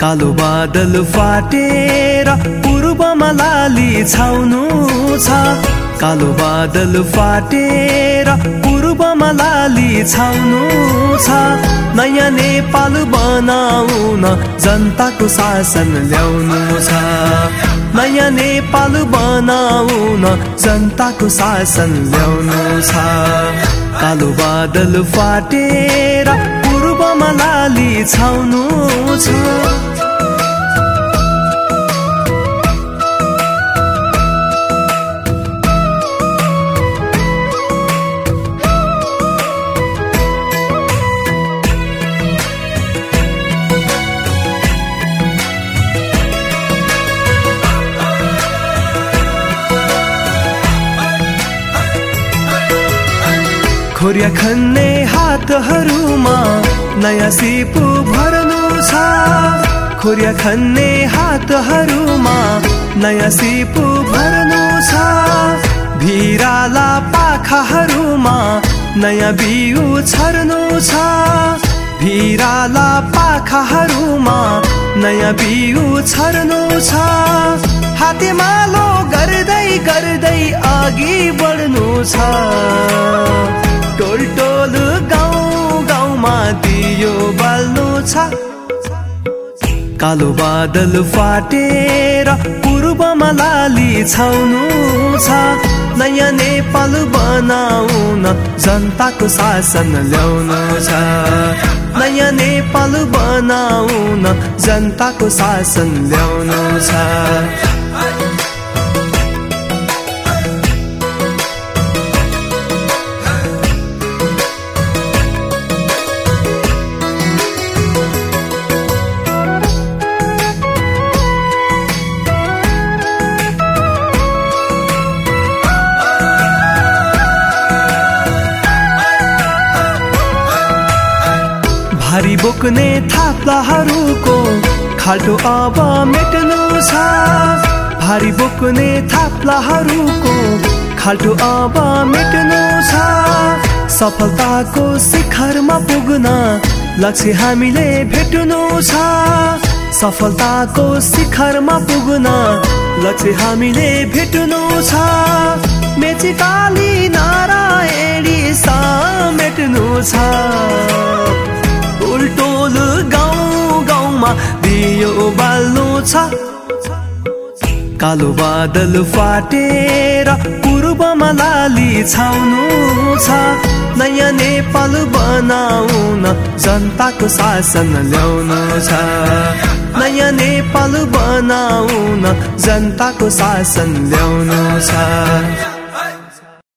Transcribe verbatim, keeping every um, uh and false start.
कालो बादल फाटेर पूर्वमा लाली छाउनु छ कालो बादल फाटेर पूर्वमा लाली छाउनु छ नयाँ नेपाल बनाउन जनताको शासन ल्याउनु छ नयाँ नेपाल बनाउन जनताको शासन ल्याउनु छ कालो बादल फाटेर पूर्वमा लाली छाउनु छ खोरिया खन्ने हातहरुमा नयाँ सिपु भर्नु छ खोरिया खन्ने हातहरुमा नयाँ सिपु भर्नु छ भिराला पाखाहरुमा नयाँ बिउ छर्नु छ भिराला पाखाहरुमा नयाँ बिउ छर्नु छ हातेमालो गर्दै गर्दै अघि बढ्नु छ टोल टोल गाउँ गाउँमा दियो बाल्नु छ कालो बादल फाटेर पूर्वमा लाली छाउनु छ नयाँ नेपाल बनाउन जनताको शासन ल्याउनु छ नयाँ नेपाल बनाउन जनताको शासन ल्याउनु छ भारी बोक्ने थाप्लाहरूको खाल्टो अब मेट्नु छ भारी बोक्ने थाप्लाहरूको खाल्टो अब मेट्नु छ सफलताको शिखरमा पुग्न लक्ष्य हामीले भेट्नु छ सफलताको शिखरमा पुग्न लक्ष्य हामीले भेट्नु छ मेचीकाली नारायणी समेट्नु छ टोल गाउँ गाउँमा दियो बाल्नु छ कालो बादल फाटेर पूर्वमा लाली छाउनु छ नयाँ नेपाल बनाउन जनताको शासन ल्याउनु छ नयाँ नेपाल बनाउन जनताको शासन ल्याउनु छ